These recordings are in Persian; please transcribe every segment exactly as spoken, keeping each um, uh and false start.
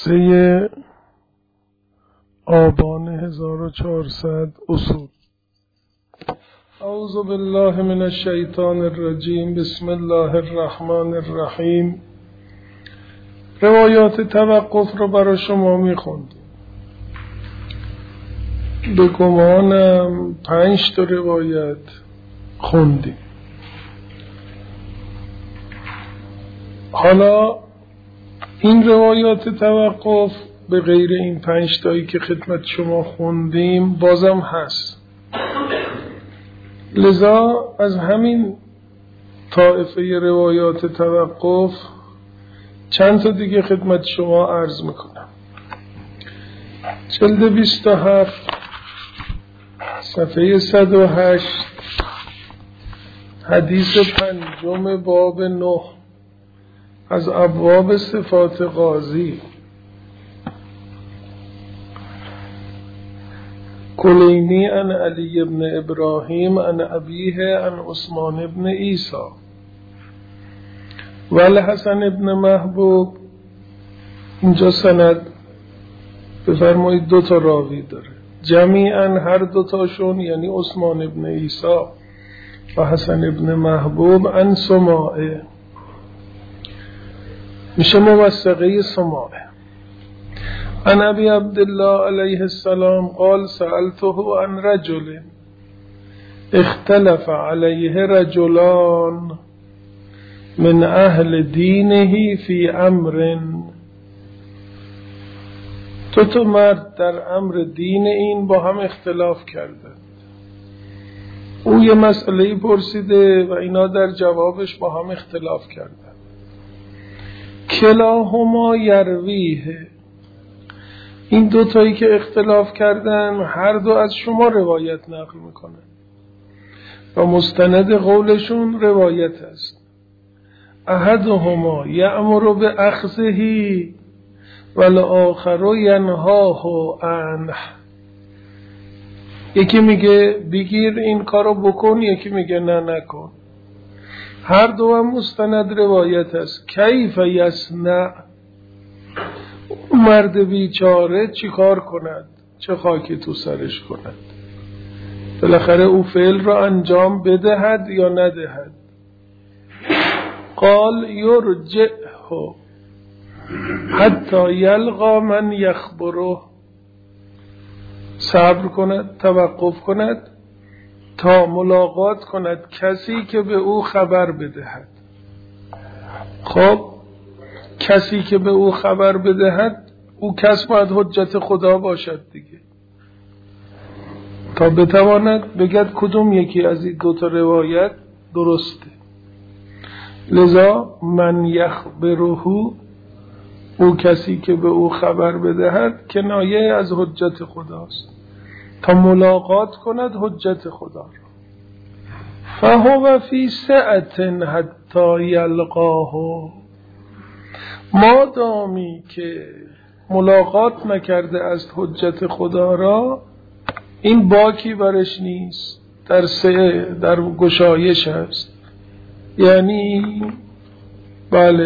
جلسه آبان هزار و چهارصد اصول. اعوذ بالله من الشیطان الرجیم. بسم الله الرحمن الرحیم. روایات توقف رو برای شما میخوندیم. به گمانم پنج تا روایت خوندیم. حالا این روایات توقف به غیر این پنج تایی که خدمت شما خوندیم بازم هست. لذا از همین طائفه روایات توقف چند تا دیگه خدمت شما عرض میکنم. جلد بیست و هفت صفحه صد و هشت حدیث پنجم باب نه از ابواب صفات قاضی. کلینی عن علی ابن ابراهیم عن ابیه عن عثمان ابن عیسی و الحسن ابن محبوب. اینجا سند بفرمایید دو تا راوی داره، جمیعا هر دو تاشون یعنی عثمان ابن عیسی و حسن ابن محبوب عن سماعه، میشه موثقه سماعه. عن ابی عبدالله علیه السلام قال سألته عن رجل اختلف علیه رجلان من اهل دینه فی امر. تو تو مرد در امر دین این با هم اختلاف کردند. او یه مسئله پرسیده و اینا در جوابش با هم اختلاف کردند. کلاهما یرویه، این دو تایی که اختلاف کردن هر دو از شما روایت نقل میکنن و مستند قولشون روایت است. احدهما یأمر بأخذه والآخر ینهاه عنه. یکی میگه بگیر این کارو بکن، یکی میگه نه نکن. هر دو هم مستند روایت است. کیف یصنع، مرد بیچاره چی کار کند، چه خاکی تو سرش کند، بالاخره او فعل را انجام بدهد یا ندهد. قال یرجعه حتی یلقا من یخبره، صبر کند، توقف کند تا ملاقات کند کسی که به او خبر بدهد. خب کسی که به او خبر بدهد، او کس باید حجت خدا باشد دیگه، تا بتواند بگد کدوم یکی از این دوتا روایت درسته. لذا من یخبره، او کسی که به او خبر بدهد کنایه از حجت خداست، تا ملاقات کند حجت خدا را. فهو فی سعة حتی یلقاه، مادامی که ملاقات نکرده از حجت خدا را، این باکی برش نیست، در سعه، در گشایش هست. یعنی بله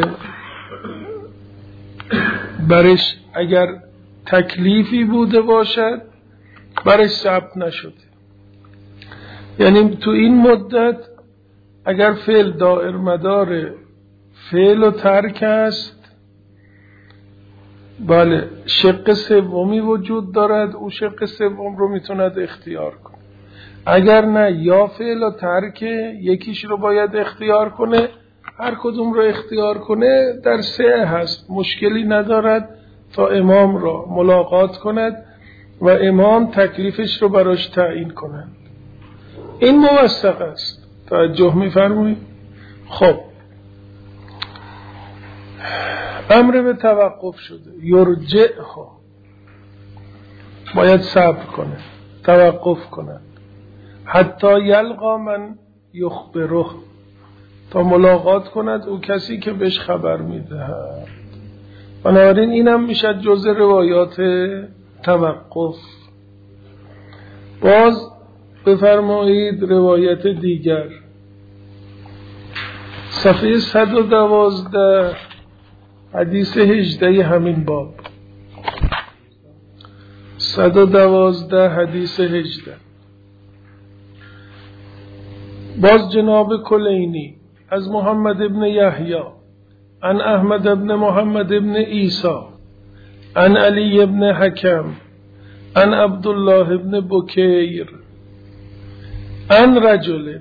برش اگر تکلیفی بوده باشد برش ثبت نشده. یعنی تو این مدت اگر فعل دائر مدار فعل و ترک است، بله شق سومی وجود دارد، او شق سوم رو میتوند اختیار کنه. اگر نه یا فعل و ترک یکیش رو باید اختیار کنه، هر کدوم رو اختیار کنه در سه هست، مشکلی ندارد تا امام را ملاقات کند و امام تکلیفش رو براش تعیین کند. این موثق است. توجه می‌فرمایید؟ خب امر به توقف شده. یرجعه، باید صبر کنه، توقف کنه. حتی یلقا من یخبره، تا ملاقات کند او کسی که بهش خبر میدهد. بنابراین اینم میشه جزء روایات توقف. باز بفرمایید روایت دیگر، صفحه صد و دوازده حدیث هجده همین باب. صد و دوازده حدیث هجده. باز جناب کلینی از محمد ابن یحیی عن احمد ابن محمد ابن عیسی عن علی ابن حکم عن عبدالله ابن بکیر عن رجل.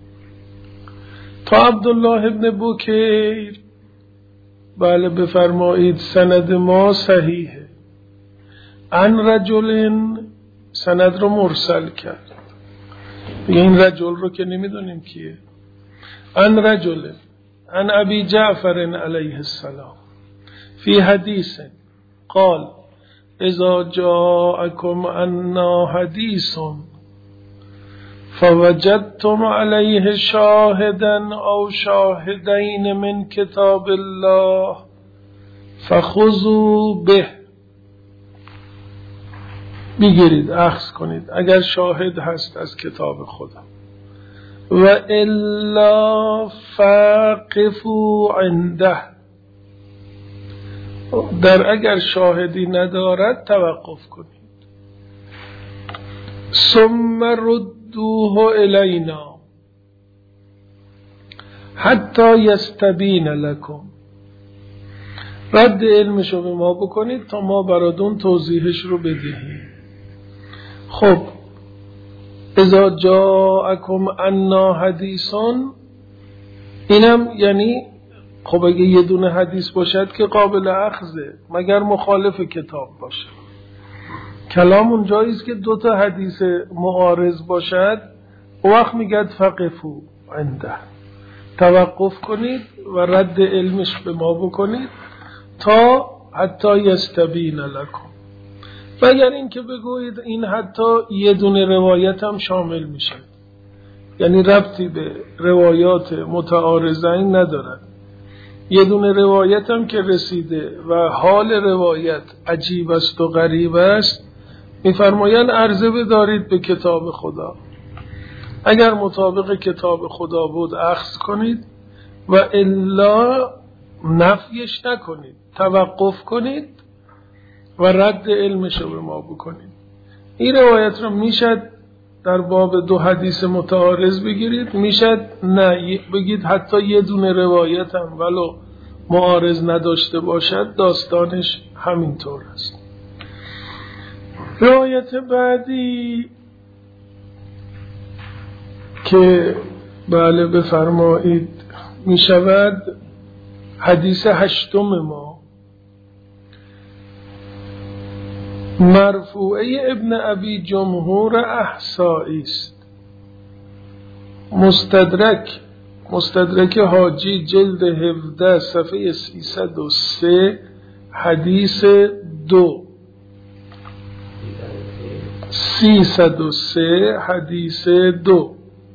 تا عبدالله ابن بکیر بله بفرمایید سند ما صحیحه. عن رجل سند رو مرسل کرد، این رجل رو که نمیدونیم کیه. عن رجل عن ابی جعفر علیه السلام فی حدیث قال اذا جاءكم عنا حدیث فوجدتم علیه شاهدا او شاهدین من کتاب الله فخذوا به. بگیرید، اخذ کنید اگر شاهد هست از کتاب خدا، و الا فقفوا عنده، در اگر شاهدی ندارد توقف کنید. ثم ردوه الینا حتی یستبین لکم، رد علمشو به ما بکنید تا ما براتون توضیحش رو بدهیم. خب اذا جاءکم عنا حدیثون، اینم یعنی خب اگه یه دونه حدیث باشد که قابل اخذه مگر مخالف کتاب باشه. کلام اون جاییست که دو تا حدیث معارض باشد، او وقت میگد فقفو عنده، توقف کنید و رد علمش به ما بکنید تا حتی یستبین لکم. و اگر این که بگویید این حتی یه دونه روایت هم شامل میشه، یعنی ربطی به روایات متعارضین ندارد، یه دونه روایت هم که رسیده و حال روایت عجیب است و غریب است، میفرمایند عرضه بدارید به کتاب خدا. اگر مطابق کتاب خدا بود اخذ کنید و الا نفیش نکنید، توقف کنید و رد علمش رو به ما بکنید. این روایت رو میشد در باب دو حدیث متعارض بگیرید، میشد نه بگید حتی یه دونه روایت هم ولو معارض نداشته باشد داستانش همینطور است. روایت بعدی که بله بفرمایید میشود حدیث هشتم ما، مرفوعه ابن ابی جمهور احصایی است. مستدرک مستدرک حاجی جلد هفده صفحه سیصد و سه حدیث دو سیصد و سه حدیث دو.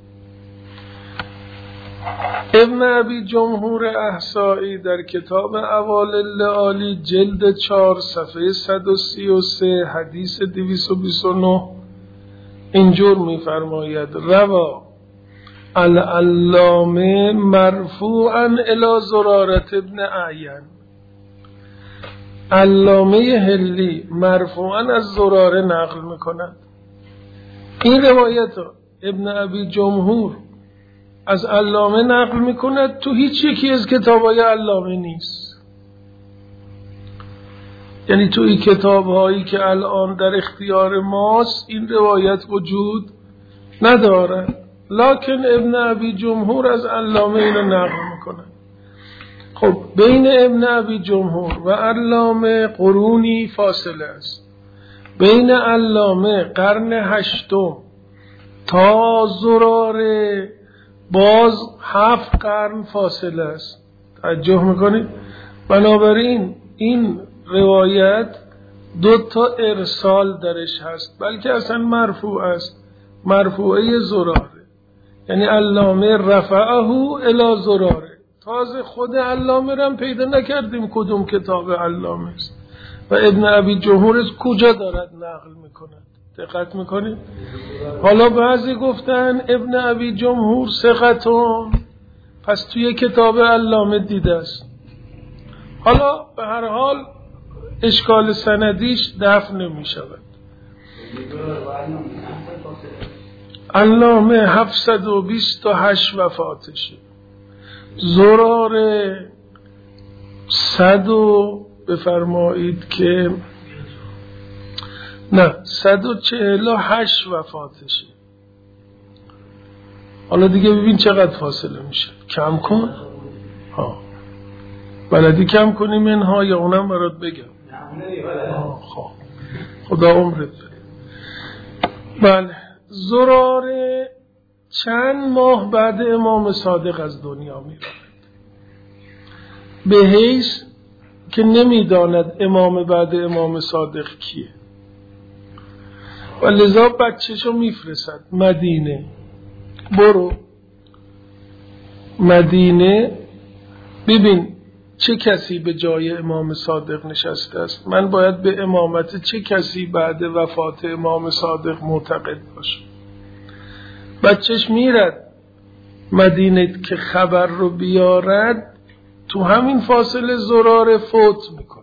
ابن ابی جمهور احصایی در کتاب اوالل لعالی جلد چهار صفحه صد و سی و سه حدیث دویست و بیست و نه اینجور می‌فرماید روا العلامه مرفوعا الی زرارة ابن اعین، علامه هلی مرفوعا از زراره نقل میکند. این روایت ابن ابی جمهور از علامه نقل میکند، تو هیچ یکی از کتابای علامه نیست. یعنی تو این کتابهایی که الان در اختیار ماست این روایت وجود نداره، لکن ابن ابی جمهور از علامه اینو نقل میکنه. خب بین ابن ابی جمهور و علامه قرونی فاصله است. بین علامه قرن هشتم تا زراره باز هفت قرن فاصله است. توجه میکنید؟ بنابراین این روایت دو تا ارسال درش هست، بلکه اصلا مرفوع است، مرفوعه زراره، یعنی علامه رفعه الی زراره. تازه خود علامه رم پیدا نکردیم کدوم کتاب علامه است و ابن ابی جمهور از کجا دارد نقل میکند. دقت میکنید؟ حالا بعضی گفتن ابن ابی جمهور ثقتون، پس توی کتاب علامه دیده است. حالا به هر حال اشکال سندیش دفع نمی شود. علامه هفتصد و بیست و هشت وفاتشه. زرار صد و بفرمایید که نه صد و چهل و هشت وفاتشه. حالا دیگه ببین چقدر فاصله میشه. کم کن ها بلدی کم کنی منها یا اونم برات بگم؟ خب خدا عمرت بده. بله زرار چند ماه بعد امام صادق از دنیا میره، به حیث که نمیداند امام بعد امام صادق کیه و لذا بچه‌شو میفرستد مدینه، برو مدینه ببین چه کسی به جای امام صادق نشسته است، من باید به امامت چه کسی بعد وفات امام صادق معتقد باشم. بچهش میرد مدینه که خبر رو بیارد، تو همین فاصله زرار فوت میکند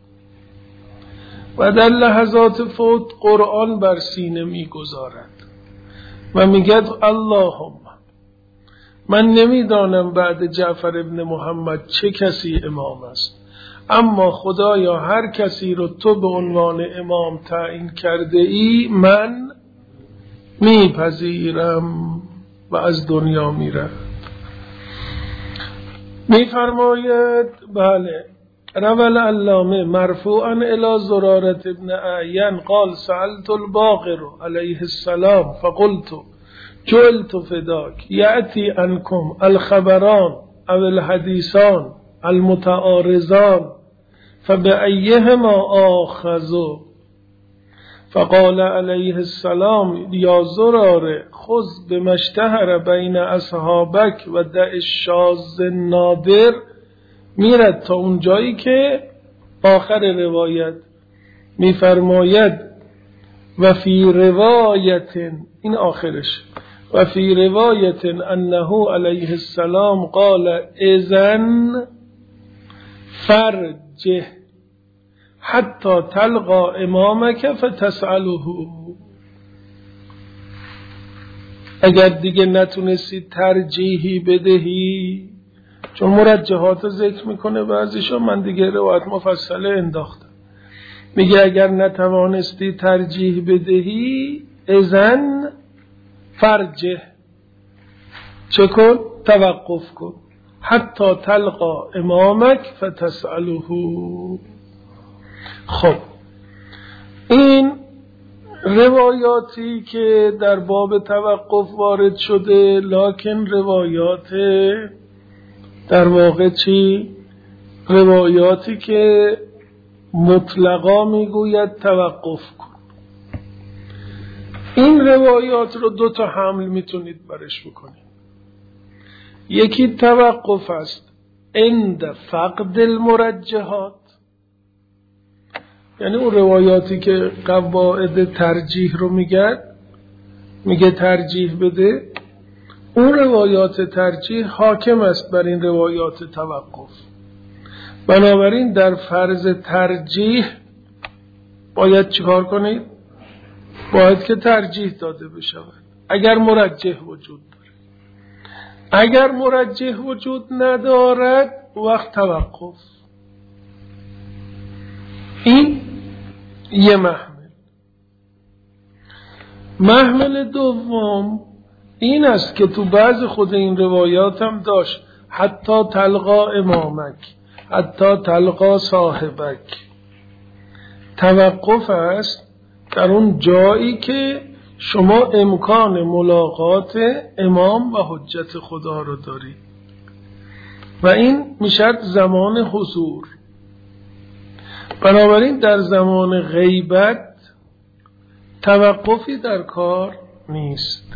و در لحظات فوت قرآن بر سینه میگذارد و میگد اللهم من نمیدانم بعد جعفر ابن محمد چه کسی امام است، اما خدایا هر کسی رو تو به عنوان امام تعیین کرده ای من میپذیرم و از دنیا میرم. میفرماید بله روى العلامه مرفوعا الى زرارة ابن اعین قال سألت الباقر علیه السلام فقلت جعلت فداک یأتی عنکم الخبران او الحدیثان المتعارضان فبأیهما آخذوا فقال علیه السلام یا زراره خذ بما اشتهر بین اصحابک و دع الشاذ النادر. میرد تا اون جایی که آخر روایت میفرماید و فی روایت، این آخرش، و فی روایت انه علیه السلام قال اذن فرجه حتی تلقا امامک فتسأله. اگر دیگه نتونستی ترجیحی بدهی، چون مرجحات ذکر میکنه بعضیشو، من دیگه روایت مفصله انداختم، میگه اگر نتوانستی ترجیح بدهی اذن فرجه، چه کن؟ توقف کن حتی تلقا امامک فتسأله. خب این روایاتی که در باب توقف وارد شده، لکن روایات در واقع چی؟ روایاتی که مطلقا میگوید توقف کن. این روایات رو دو تا حمل میتونید برش بکنید. یکی توقف است عند فقد المرجحات، یعنی اون روایاتی که قواعد ترجیح رو میگه میگه ترجیح بده، اون روایات ترجیح حاکم است بر این روایات توقف. بنابراین در فرض ترجیح باید چیکار کنید؟ باید که ترجیح داده بشود اگر مرجح وجود داره. اگر مرجح وجود ندارد وقت توقف. این یه محمل. محمل دوم این است که تو بعض خود این روایات هم داشت حتی تلقا امامک، حتی تلقا صاحبک. توقف است در اون جایی که شما امکان ملاقات امام و حجت خدا رو دارید و این میشد زمان حضور. بنابراین در زمان غیبت توقفی در کار نیست.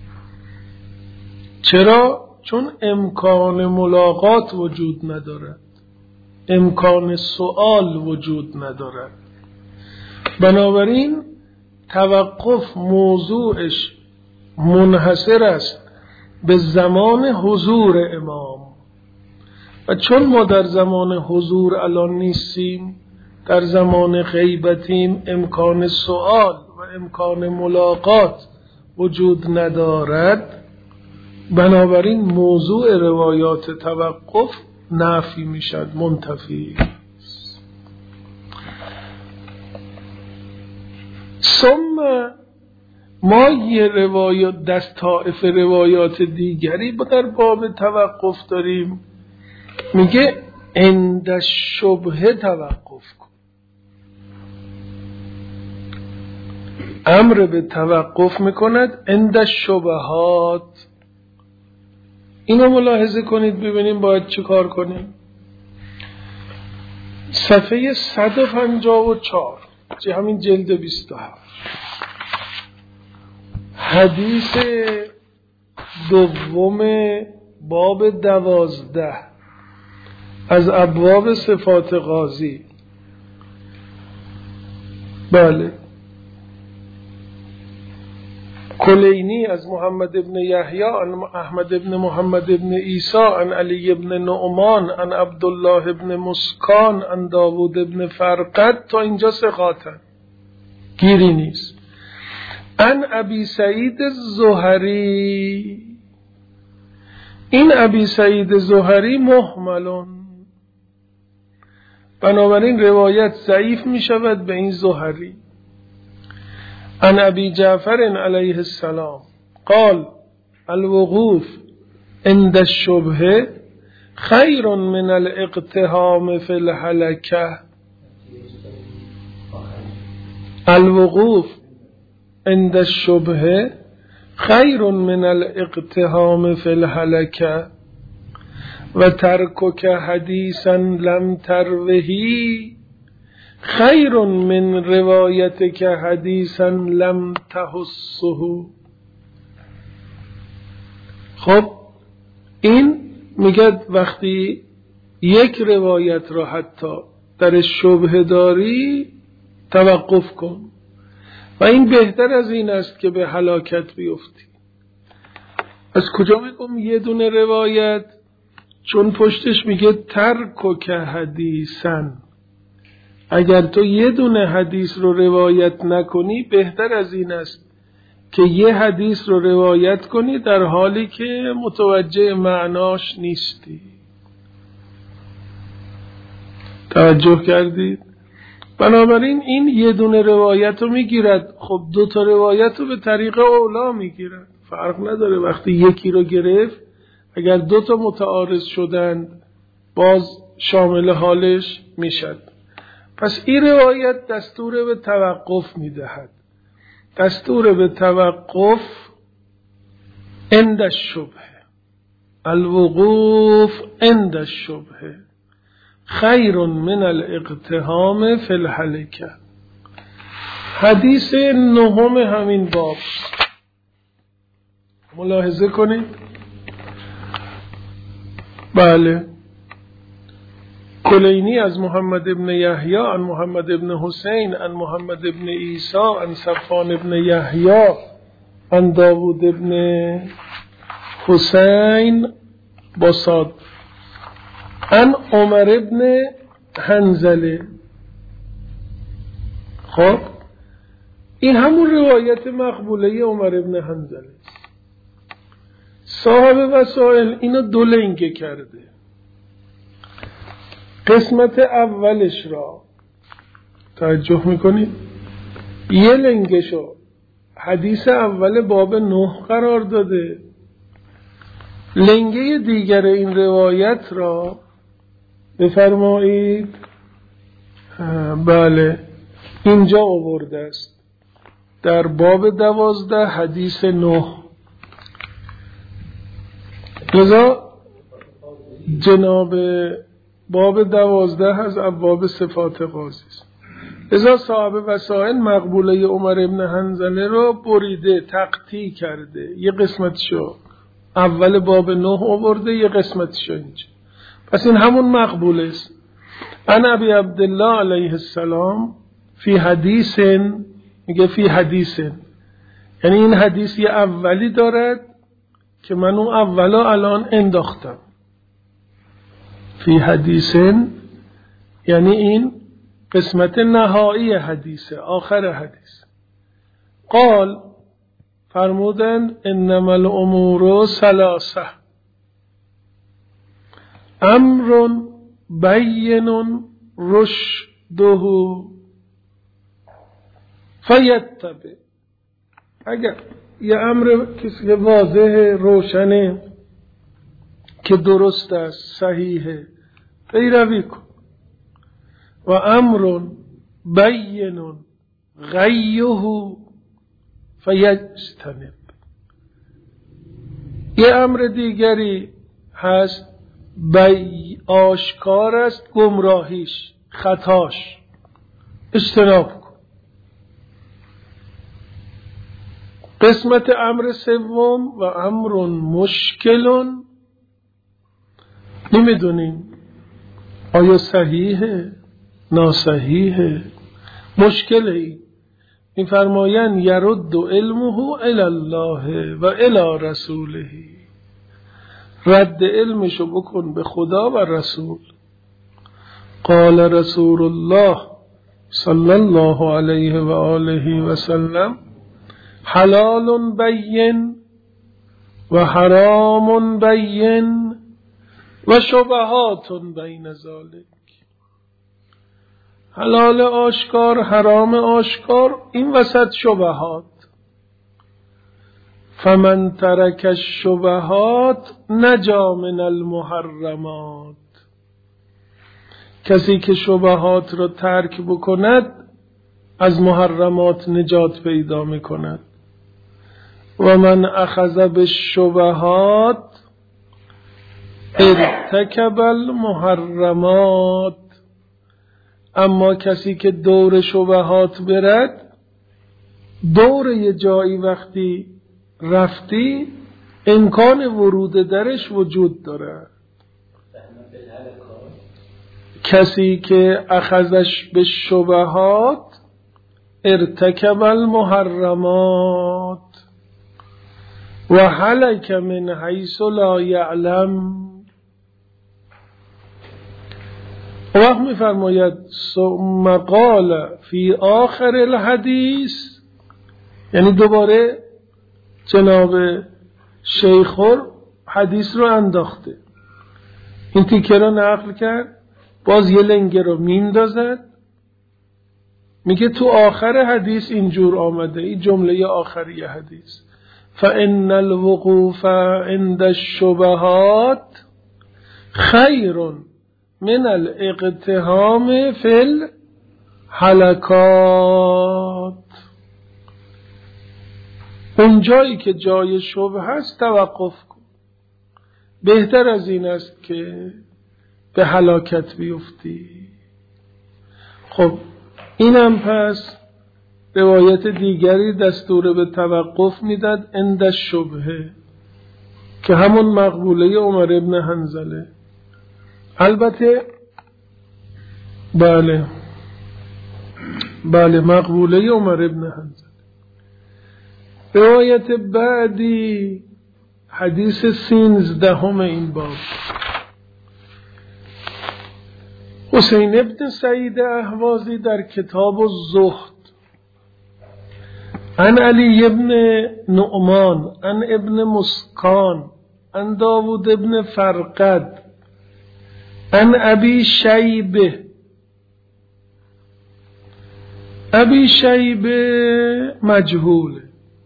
چرا؟ چون امکان ملاقات وجود ندارد، امکان سؤال وجود ندارد. بنابراین توقف موضوعش منحصر است به زمان حضور امام و چون ما در زمان حضور الان نیستیم، در زمان غیبتیم، امکان سؤال و امکان ملاقات وجود ندارد، بنابراین موضوع روایات توقف نفی میشد، منتفی. ثم ما یه روایات دست طائف روایات دیگری در باب توقف داریم، میگه عند شبهه توقف کن. امر به توقف میکند عند شبهات. اینو ملاحظه کنید ببینیم باید چه کار کنیم. صفحه صد و پنجاه و چهار چه همین جلد بیست و هفت، حدیث دوم باب دوازده از ابواب صفات قاضی. بله، کلینی از محمد ابن یحیی عن احمد ابن محمد ابن عیسی عن علی ابن نعمان عن عبدالله ابن مسکان عن داوود ابن فرقد، تا اینجا ثقاتن، گیری نیست. عن ابی سعید الزهری، این ابی سعید زهری محملون، بنابراین روایت ضعیف می شود به این زهری. عن ابی جعفر علیه السلام قال الوقوف عند الشبهه خیر من الاقتحام فی الهلکه. الوقوف عند الشبهه خیر من الاقتحام فی الهلکه و ترکک حدیثا لم تروهی خیر من روایتک حدیثا لم تحسه. خب این میگه وقتی یک روایت را حتی در شبهه داری توقف کن و این بهتر از این است که به هلاکت بیفتی. از کجا میگم یه دونه روایت؟ چون پشتش میگه ترکک حدیثا. اگر تو یه دونه حدیث رو روایت نکنی بهتر از این است که یه حدیث رو روایت کنی در حالی که متوجه معناش نیستی. توجه کردید؟ بنابراین این یه دونه روایت رو میگیرد، خب دو تا روایت رو به طریق اولا میگیرد، فرق نداره. وقتی یکی رو گرفت اگر دو تا متعارض شدند باز شامل حالش میشد. پس این روایت دستور به توقف میدهد. دستور به توقف عند الشبهه، الوقوف عند الشبهه خیر من الاقتحام فی الهلکه. حدیث نهم همین باب ملاحظه کنید. بله، کلینی از محمد ابن یحیی عن محمد ابن حسین عن محمد ابن عیسی عن صفوان ابن یحیی عن داوود ابن حسین بصاد عن عمر ابن حنظله. خب این همون روایت مقبوله عمر ابن حنظله. صاحب وسائل اینو دو لنگه کرده. قسمت اولش را توجه میکنید، یه لنگشو حدیث اول باب نه قرار داده، لنگه دیگر این روایت را بفرمایید بله اینجا آورده است در باب دوازده حدیث نه. لذا جناب باب دوازده از ابواب صفات قاضی است. لذا صاحب وسائل مقبوله عمر ابن حنظله رو بریده، تقطیع کرده، یه قسمتشو اول باب نه آورده، یه قسمتشو اینجا. پس این همون مقبوله است. ان ابی عبدالله علیه السلام فی حدیث، میگه فی حدیث یعنی این حدیث یه اولی دارد که من اون اولا الان انداختم. فی حدیث یعنی این قسمت نهایی حدیثه، آخر حدیث. قال فرمودند انما الامور ثلاثه امر بین رشده فیتبع. اگر یه امر کسی واضحه روشنه که درست است صحیحه پیروی کن، و امر بین غیه فیجتنب. یه امر دیگری هست بی آشکار است گمراهیش خطاش، اجتناب کن. قسمت امر سوم و امر مشکل، نمیدونیم آیا صحیحه ناصحیحه مشکلی. این فرمایند یرد علمه الی الله و الی رسوله، رد علمشو بکن به خدا و رسول. قال رسول الله صلی الله علیه و آله و سلم حلال بین و حرام بین و شبهات بین ذلک. حلال آشکار، حرام آشکار، این وسط شبهات. فمن ترک الشبهات نجا من المحرمات. کسی که شبهات را ترک بکند از محرمات نجات پیدا میکند. و من اخذ بالشبهات ارتکب المحرمات. اما کسی که دور شبهات برد، دور یه جایی وقتی رفتی امکان ورود درش وجود داره. کسی که اخذش به شبهات ارتکب المحرمات و هلک من حیث لا یعلم. وقت می فرماید ثم قال فی آخر الحدیث، یعنی دوباره جناب شیخور حدیث رو انداخته، این تیکه رو نقل کرد، باز یه لنگه رو میندازد، میگه تو آخر حدیث اینجور آمده، این جمله آخری حدیث فإن الوقوف عند الشبهات خیر من الاقتحام فی الحلقات. اون جایی که جای شبه هست توقف کن، بهتر از این است که به هلاکت بیفتی. خب اینم پس روایت دیگری دستور به توقف میداد عند الشبهه که همون مقبوله عمر ابن حنظله. البته بله بله مقبوله عمر ابن حنظله. روایت بعدی حدیث سینزدهم این باب، حسین ابن سعید اهوازی در کتاب الزهد عن علی ابن نعمان عن ابن مسکان عن داود ابن فرقد عن ابی شیبه. ابی شیبه مجهوله.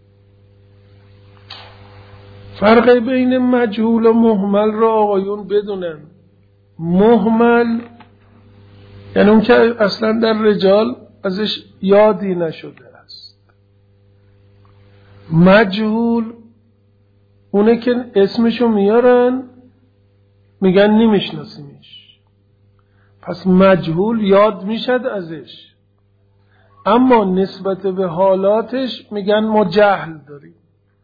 فرق بین مجهول و مهمل را آقایون بدونن. مهمل یعنی اون که اصلا در رجال ازش یادی نشده است. مجهول اونه که اسمشو میارن میگن نمیشناسیمش، پس مجهول یاد میشد ازش، اما نسبت به حالاتش میگن ما جهل داریم.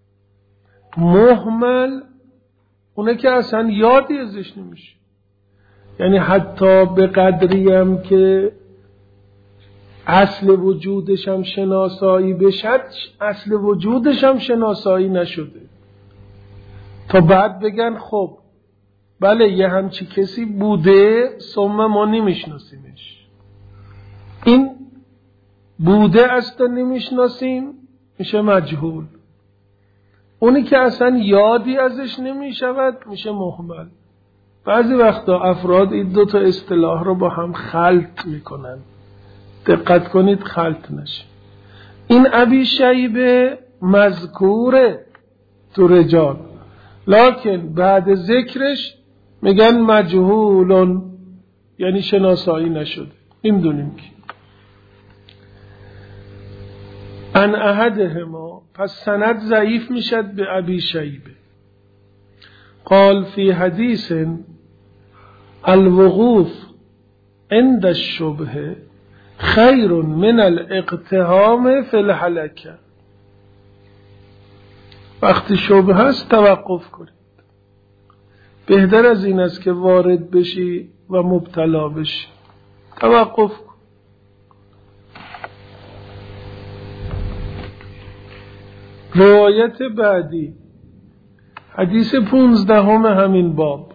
مهمل اونه که اصلا یادی ازش نمیشه، یعنی حتی به قدری هم که اصل وجودش هم شناسایی بشد، اصل وجودش هم شناسایی نشده تا بعد بگن خب بله یه همچی کسی بوده ثم ما نمیشناسیمش. این بوده است و نمیشناسیم میشه مجهول. اونی که اصلا یادی ازش نمی شود میشه مهمل. بعضی وقتا افراد این دو تا اصطلاح رو با هم خلط میکنن. دقت کنید خلط نشه. این ابی شیبه مذکوره تو رجال، لکن بعد ذکرش میگن مجهولون، یعنی شناسایی نشده، نمیدونیم کی. ان احدهما، پس سند ضعیف میشد به ابی شیبه. قال فی حدیث الوقوف عند الشبهه خیر من الاقتحام فی الهلکه. وقتی شبهه است توقف کنید، بهتر از این است که وارد بشی و مبتلا بشی. توقف کن. روایت بعدی حدیث پونزدهم همین باب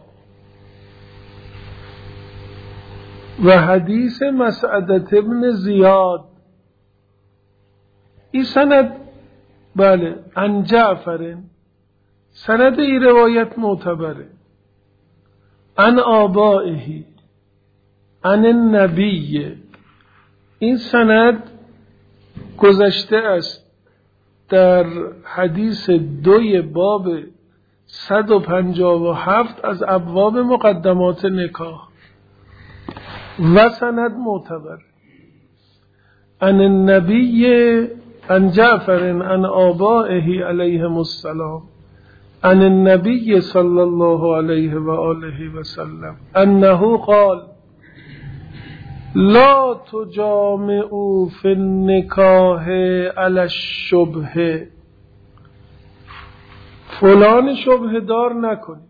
و حدیث مسعدة ابن زیاد. این سند بله عن جعفر، سند ای روایت معتبره. عن آبائه عن النبی، این سند گذشته است در حدیث دوی باب صد و پنجاه و هفت از ابواب مقدمات نکاح و سند معتبر. عن النبی عن جعفر عن آبائه علیهم السلام عن النبی صلی الله علیه و آله و سلم انه قال لا تجامعوا فی النکاح علی الشبهه. فلان شبهه دار نکنید،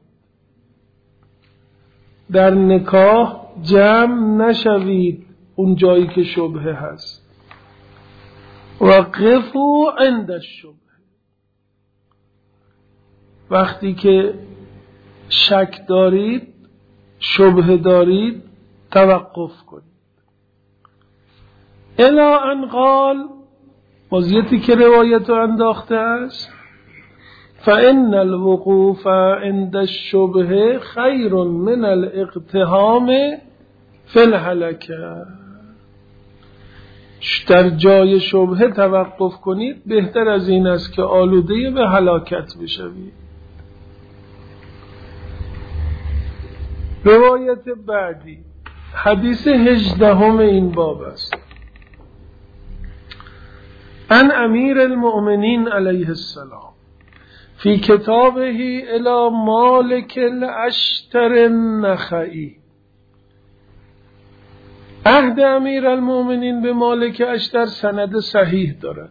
در نکاح جمع نشوید اون جایی که شبهه هست. وقفوا عند الشبهه، وقتی که شک دارید، شبهه دارید، توقف کنید. الا ان قال، وضعیتی که روایت انداخته است، فإن الوقوف عند الشبهه خیر من الاقتحام فی الهلکه. در جای شبهه توقف کنید، بهتر از این است که آلوده به هلاکت بشوید. روایت بعدی حدیث هجدهم این باب است. عن امیر المؤمنین علیه السلام فی کتابه الی مالک الاشتر النخعی. عهد امیر المؤمنین به مالک اشتر سند صحیح دارد.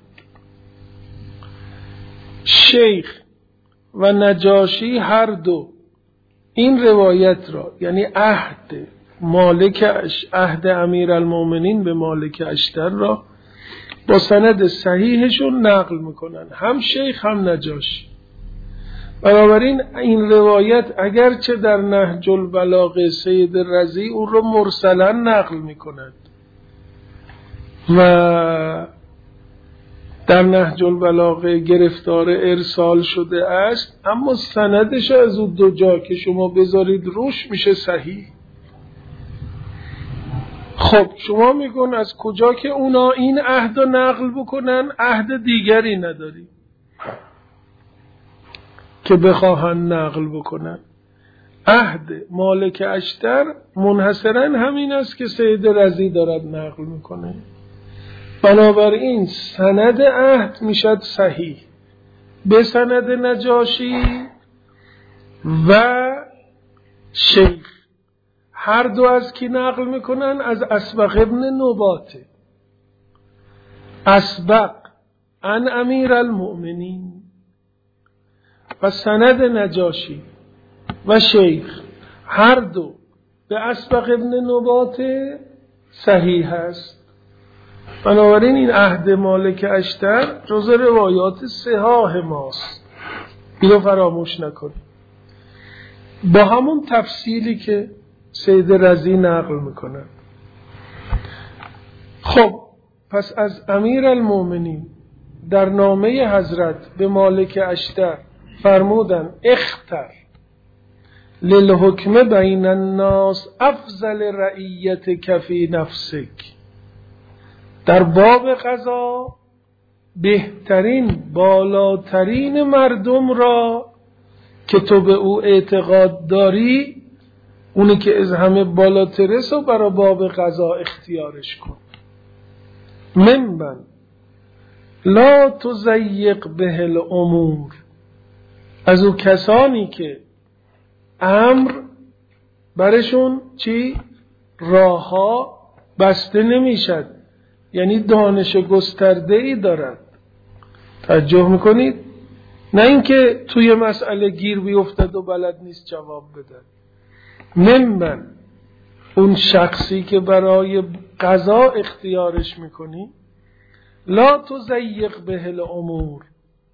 شیخ و نجاشی هر دو این روایت را، یعنی عهد مالک اش عهد امیر المؤمنین به مالک اشتر را با سند صحیحشون نقل میکنن، هم شیخ هم نجاشی. بنابراین این روایت اگرچه در نهج البلاغه سید رضی اون رو مرسلا نقل میکند و در نهج البلاغه گرفتار ارسال شده است، اما سندش از اون دو جا که شما بذارید روش میشه صحیح. خب شما میگن از کجا که اونا این عهد رو نقل بکنن، عهد دیگری نداری که بخواهن نقل بکنن. عهد مالک اشتر منحصرا همین است که سید رضی دارد نقل میکنه. بنابراین سند عهد میشد صحیح به سند نجاشی و شیخ. هر دو از کی نقل میکنن؟ از اسبق ابن نباته. اسبق عن امیر المؤمنین و سند نجاشی و شیخ هر دو به اسبق ابن نباته صحیح است. بنابراین این عهد مالک اشتر جز روایات صحاح ماست، اینو فراموش نکنید، با همون تفصیلی که سید رضی نقل میکنه. خب پس از امیر المؤمنین در نامه حضرت به مالک اشتر فرمودن اختر للحکم بین الناس افضل رعیت کفی نفسک، در باب قضا بهترین بالاترین مردم را که تو به او اعتقاد داری، اونی که از همه بالاترس و برای باب قضا اختیارش کن. منبن لا تضیق به الامور، از او کسانی که امر برشون چی؟ راهها بسته نمیشد، یعنی دانش گسترده ای دارد. توجه میکنید؟ نه اینکه توی مسئله گیر بیفتد و بلد نیست جواب بده. من اون شخصی که برای قضا اختیارش میکنی، لا تضیق به الامور،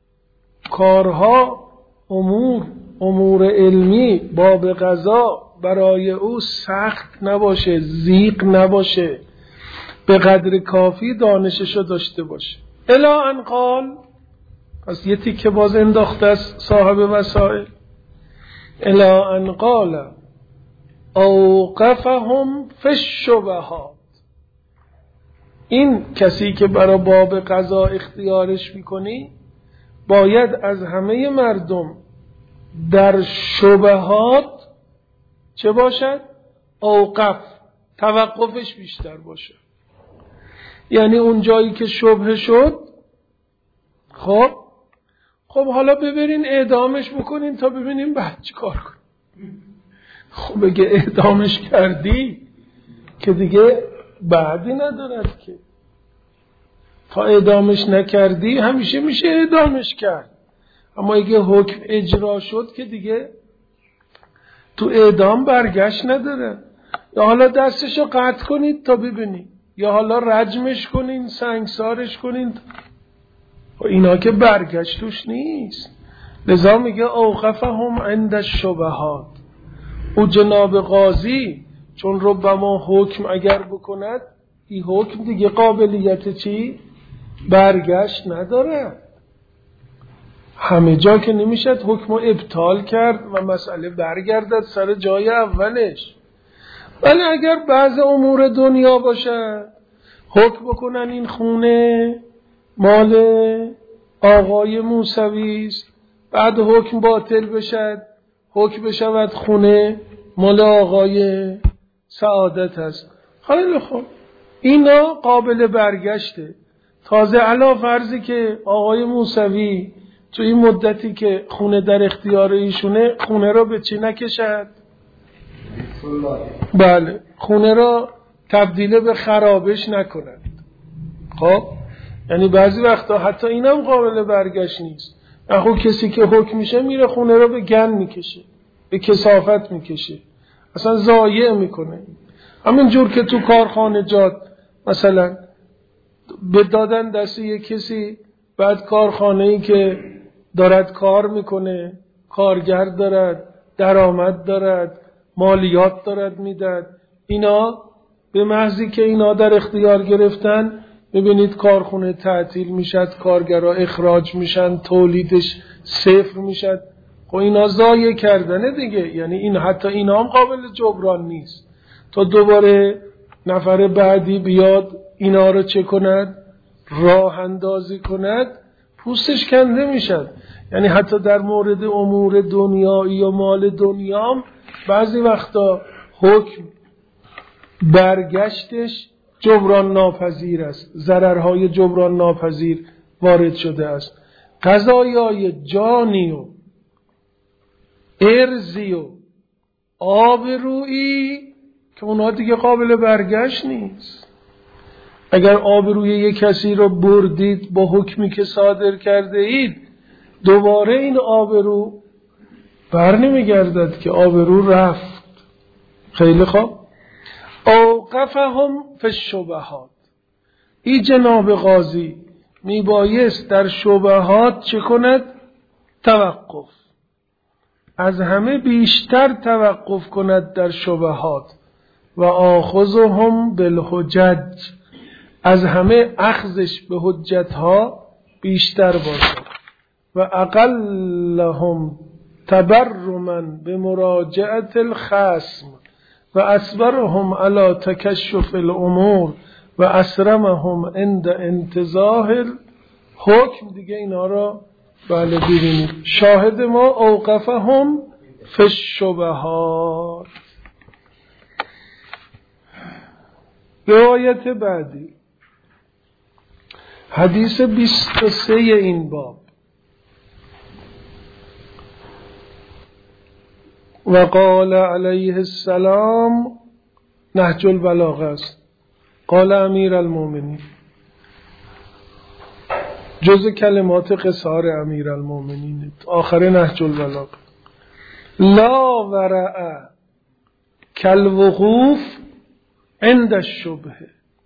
کارها امور امور علمی باب قضا برای او سخت نباشه، ضیق نباشه، به قدر کافی دانششو داشته باشه. الا ان قال، پس یه تیکه باز انداخته از صاحب مسائل، الا ان قال اوقفهم فی الشبهات، این کسی که برای باب قضا اختیارش میکنی باید از همه مردم در شبهات چه باشد؟ اوقف، توقفش بیشتر باشه. یعنی اون جایی که شبهه شد، خب خب حالا ببرین اعدامش بکنین تا ببینیم بعد چی کار کنیم. خب بگه اعدامش کردی که دیگه بعدی ندارد که، تا اعدامش نکردی همیشه میشه اعدامش کرد، اما اگه حکم اجرا شد که دیگه تو اعدام برگشت نداره. یا حالا دستشو قطع کنید تا ببینید، یا حالا رجمش کنین، سنگسارش کنین، اینا که برگشت توش نیست. لذا میگه اوقفهم عند الشبهات، او جناب قاضی چون ربما حکم اگر بکند، این حکم دیگه قابلیت چی؟ برگشت نداره. همه جا که نمیشد حکم رو ابطال کرد و مسئله برگردد سر جای اولش. ولی اگر بعض امور دنیا باشه، حکم بکنن این خونه مال آقای موسوی است، بعد حکم باطل بشد، حکم بشود خونه مال آقای سعادت است، خیلی خوب، اینا قابل برگشته. تازه علا فرضی که آقای موسوی تو این مدتی که خونه در اختیار ایشونه، خونه را به چی نکشد؟ بله، خونه را تبدیل به خرابش نکند. خب یعنی بعضی وقتا حتی اینم قابل برگشت نیست. اخو کسی که حکم میشه میره خونه را به گن میکشه، به کثافت میکشه، اصلا ضایع میکنه. همین جور که تو کارخانه جات مثلا بدادن دست یک کسی، بعد کارخانه‌ای که دارد کار میکنه، کارگر دارد، درآمد دارد، مالیات دارد میداد، اینا به محضی که اینا در اختیار گرفتن، ببینید کارخونه تعطیل میشد، کارگرها اخراج میشن، تولیدش صفر میشد. خب اینا ضایع کردنه دیگه. یعنی این حتی اینا هم قابل جبران نیست تا دوباره نفر بعدی بیاد اینا رو چه کند؟ راه اندازی کند، پوستش کنده میشد. یعنی حتی در مورد امور دنیایی یا مال دنیام بعضی وقتا حکم برگشتش جبران ناپذیر است، ضررهای جبران ناپذیر وارد شده است. قضایای جانی و ارزی و آبرویی که اونها دیگه قابل برگشت نیست. اگر آبروی یک کسی رو بردید با حکمی که صادر کرده اید، دوباره این آبرو بر نمیگردد که آبرو رفت. خیلی خوب. اوقفهم فی الشبهات، ای جناب قاضی میبایست در شبهات چه کند؟ توقف، از همه بیشتر توقف کند در شبهات. و آخذهم بالحجج، از همه اخذش به حجتها بیشتر باشد و اقلهم تبرما به مراجعت الخصم و اصبرهم علی تکشف الامور و اسرمهم عند انتزاع الحکم. دیگه اینا را بله ببینید. شاهد ما اوقفهم فی الشبهات. روایت بعدی حدیث بیست و سه این باب. و قال علیه السلام، نهج البلاغه است، قال امیر المؤمنین، جز کلمات قصار امیر المؤمنین آخر نهج البلاغه، لا ورع کالوقوف عند الشبهه.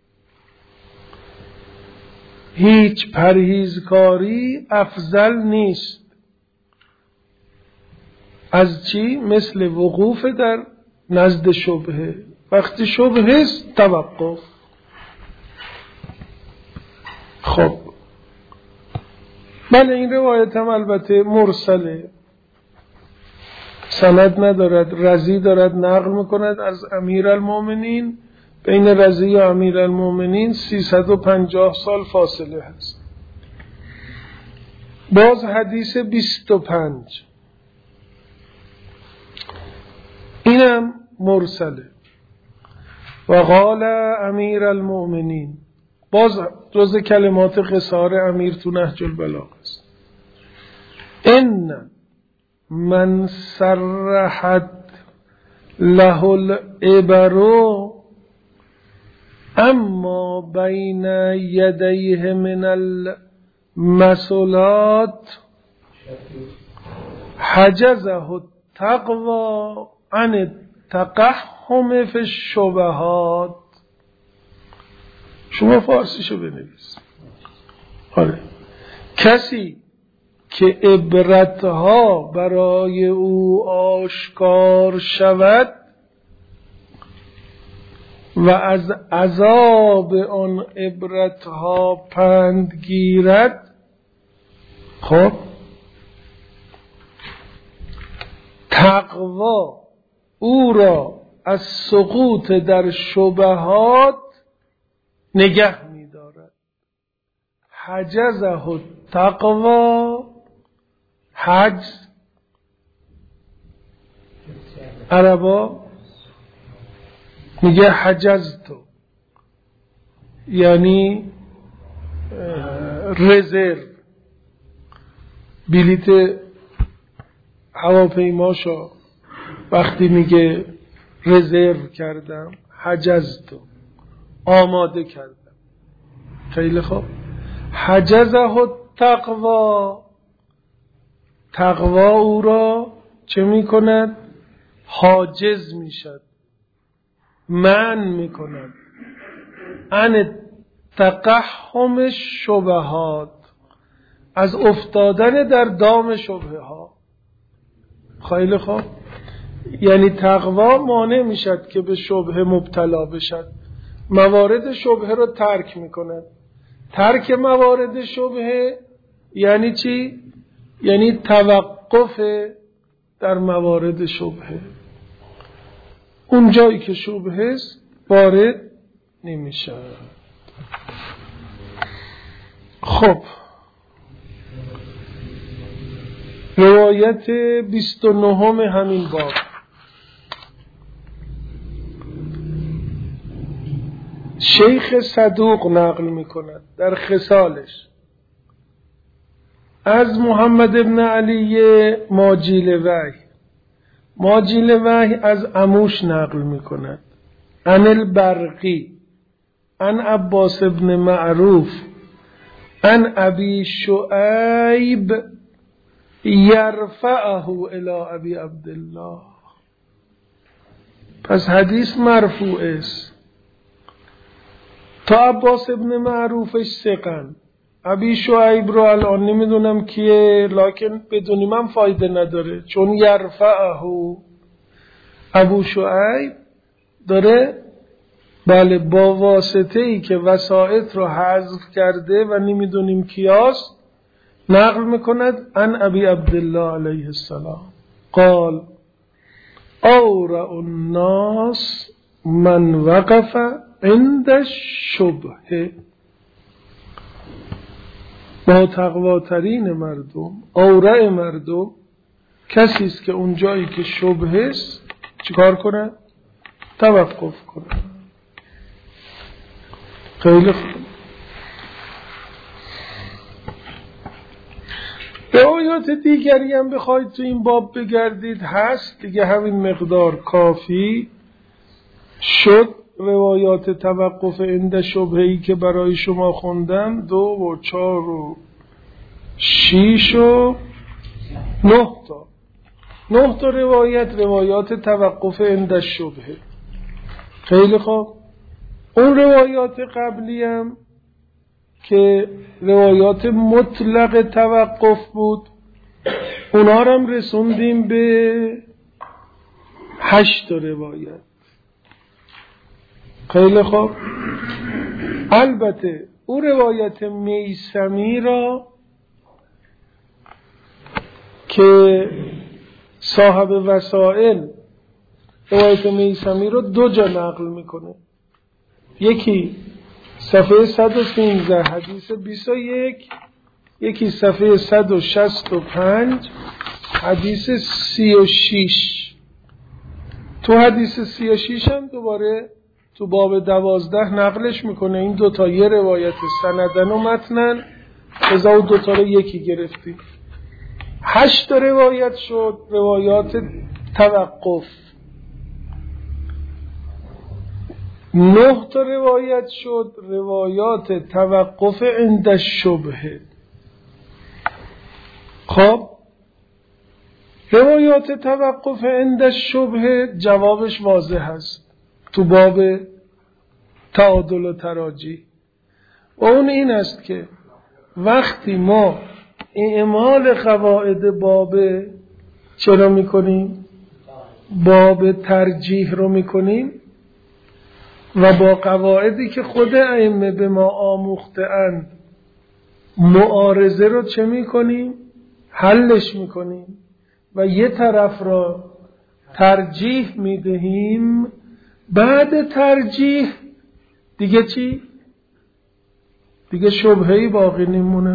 هیچ پرهیزکاری افضل نیست از چی؟ مثل وقوف در نزد شبهه. وقتی شبهه است توقف. خب بله این روایت هم البته مرسله، سند ندارد، رضی دارد نقل میکند از امیر المؤمنین. بین رضی و امیر المؤمنین سیصد و پنجاه سال فاصله هست. باز حدیث بیست و پنج اینم مرسله. و قال امیر المؤمنین، باز جز کلمات قصار امیر تو نهج البلاغه است، ان من سرحت له الابرو اما بین یدیه من المسولات حجزه التقوی عن التقحم فی الشبهات. شما فارسیشو بنویس. آره، کسی که عبرتها برای او آشکار شود و از عذاب آن عبرتها پند گیرد، خب تقوا او را از سقوط در شبهات نگه می دارد. حجزه التقوا، حجز عربا میگه حجزتو، یعنی رزرو، بلیت هواپیماشو وقتی میگه رزرو کردم، حجزتو آماده کردم. خیلی خوب. حجزه التقوا، تقوا او را چه میکند؟ حاجز میشد، منع میکند عن تقحم الشبهات، از افتادن در دام شبهه ها. خیلی خوب. یعنی تقوا مانع میشد که به شبهه مبتلا بشد، موارد شبهه رو ترک میکند. ترک موارد شبهه یعنی چی؟ یعنی توقف در موارد شبهه. اون جایی که شبهه است وارد نمیشه. خب روایت بیست و نهم همین باب. شیخ صدوق نقل میکند در خصالش از محمد ابن علی ماجیل وحی. ماجیل وحی از عموش نقل میکند عن البرقی عن عباس ابن معروف عن ابی شعیب یرفعه الی ابی عبدالله. پس حدیث مرفوع است. تا عباس ابن معروفش ثقن. ابی شعیب رو الان نمیدونم کیه، لکن بدونیم هم فایده نداره، چون یرفعه ابو شعیب داره بله با واسطه ای که وسائط رو حذف کرده و نمیدونیم کیاست نقل میکند عن ابی عبدالله علیه السلام قال اورع الناس من وقف عند الشبهه، با تقواترین مردم، اورع مردم کسی است که اون جایی که شبهه است چیکار کنه؟ توقف کنه. خیلی خوب. روایات دیگری هم بخواید تو این باب بگردید هست دیگه، همین مقدار کافی شد. روایات توقف عند شبهه‌ای که برای شما خوندم دو و چهار و شیش و نه تا نه تا روایت روایات توقف عند شبهه. خیلی خوب. اون روایات قبلی هم که روایات مطلق توقف بود اونا هم رسوندیم به هشت تا روایت. خیلی خوب. البته اون روایت میثمی را که صاحب وسائل روایت میثمی رو دو جا نقل میکنه، یکی صفحه صد و سیزده حدیث بیست و یک، یکی صفحه صد و شصت و پنج حدیث سی و شش. تو حدیث سی و شش هم دوباره تو باب دوازده نقلش میکنه. این دوتا یه روایت سندن و متنن، ازا و دوتا رو یکی گرفتیم. هشت تا روایت شد روایات توقف، نه تا روایت شد روایات توقف عند الشبهه. خب روایات توقف عند الشبهه جوابش واضح هست تو باب تعادل و تراجی، و اون این است که وقتی ما اعمال قواعد باب چرا میکنیم؟ باب ترجیح رو میکنیم و با قواعدی که خود ائمه به ما آموخته اند معارضه رو چه میکنیم؟ حلش میکنیم و یه طرف را ترجیح میدهیم. بعد ترجیح دیگه چی؟ دیگه شبهه‌ای باقی نمونه،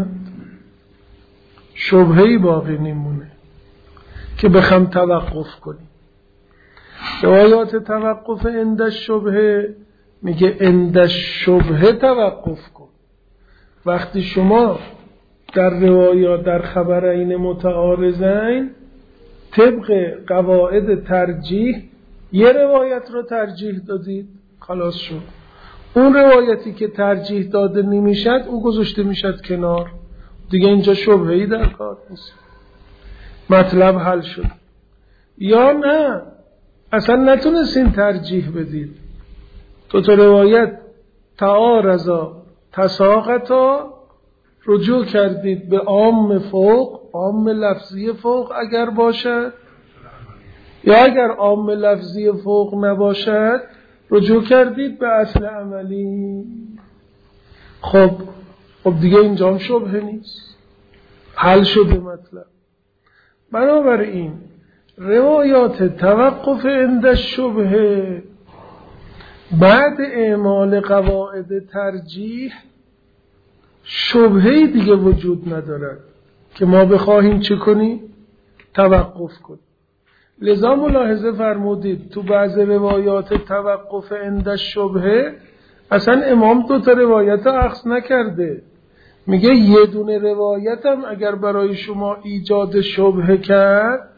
شبهه‌ای باقی نمونه که بخوام توقف کنیم. روایات توقف عند الشبهه میگه عند الشبهه توقف کن. وقتی شما در روایات در خبرین متعارضین طبق قواعد ترجیح یه روایت رو ترجیح دادید، خلاص شد. اون روایتی که ترجیح داده نمیشد او گذاشته میشد کنار، دیگه اینجا شبهه‌ای در کار نیست، مطلب حل شد. یا نه اصلا نتونستین ترجیح بدید، تو تا روایت تعارضا تساقطا رجوع کردید به عام فوق، عام لفظی فوق اگر باشد، یا اگر عام لفظی فوق نباشد رجوع کردید به اصل عملی. خب خب دیگه اینجا هم شبهه نیست، حل شده مطلب. بنابراین روایات توقف عند الشبهه بعد اعمال قواعد ترجیح شبهه‌ای دیگه وجود ندارد که ما بخواهیم چه کنیم؟ توقف کنیم. لذا ملاحظه فرمودید تو بعض روایات توقف عند الشبهه اصلا امام دو تا روایت اخذ نکرده، میگه یه دونه روایت هم اگر برای شما ایجاد شبهه کرد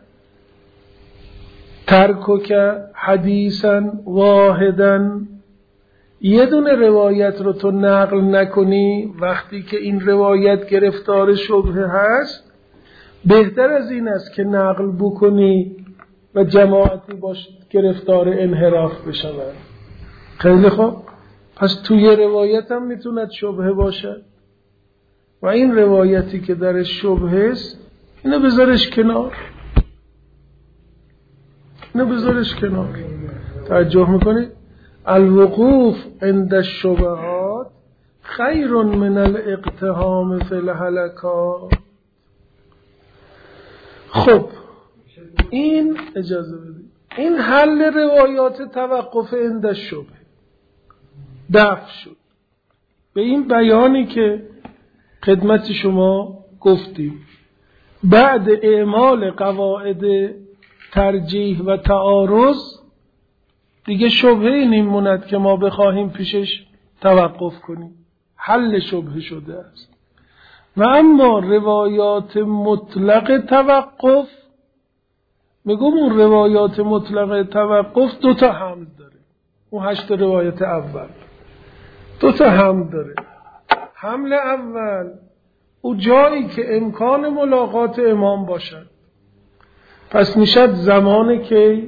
ترکو که حدیثا واحدن، یه دونه روایت رو تو نقل نکنی وقتی که این روایت گرفتار شبهه هست، بهتر از این است که نقل بکنی و جماعتی باش گرفتار انحراف بشود. خیلی خوب. پس توی روایت هم میتوند شبهه باشد و این روایتی که درش شبهه است اینو بذارش کنار، اینو بذارش کنار. توجه میکنید؟ الوقوف عند الشبهات خیر من الاقتحام فی الهلکات. خب این اجازه بدید، این حل روایات توقف عند شبه دفع شد به این بیانی که خدمت شما گفتیم. بعد اعمال قواعد ترجیح و تعارض دیگه شبهه نمیموند که ما بخواهیم پیشش توقف کنیم، حل شبهه شده است. و اما روایات مطلق توقف، میگم اون روایات مطلق توقف دو تا حمل داره. اون هشت روایت اول دو تا حمل داره. حمل اول او جایی که امکان ملاقات امام باشد، پس میشد زمان که